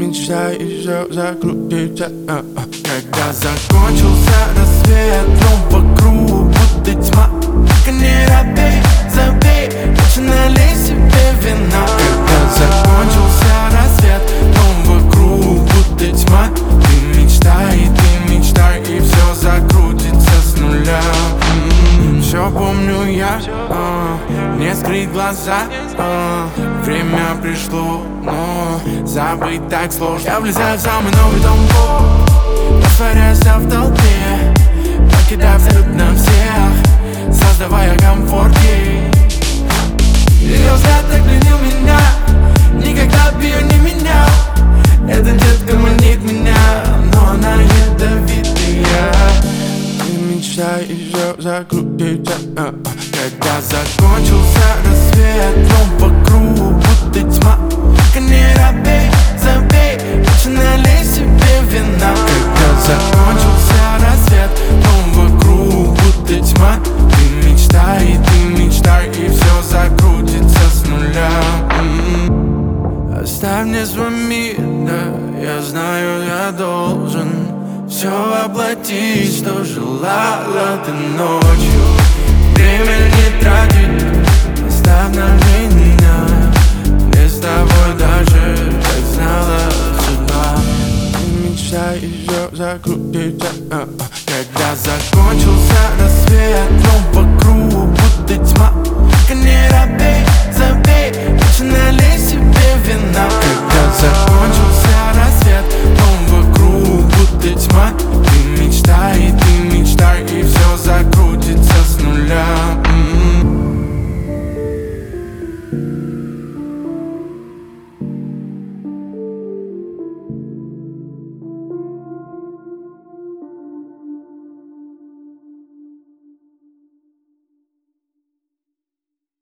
мечтай, и все закрутится. Когда закончился рассвет, но вокруг будто тьма. Только не робей, забей, лучше налей себе вина. Когда закончился рассвет, но вокруг будто тьма. Ты мечтай, и все закрутится с нуля. Все помню я, не скрыть глаза. Время пришло, но забыть так сложно. Я влезаю в самый новый дом, растворяюсь в толпе, покидая абсолютно всех, создавая комфорт ей. Ее взгляд так пленил меня, никогда б ее не менял. Эта детка манит меня, но она ядовитая. Ты мечтай, и все закрутится. Когда закончился рассвет, но вокруг будто тьма. Только не робей, забей, лучше налей себе вина. Когда закончился рассвет, но вокруг будто тьма. Ты мечтай, и все закрутится с нуля. Оставь мне свой мир, да, я знаю, я должен все воплотить, что желала ты ночью. Время не тратить.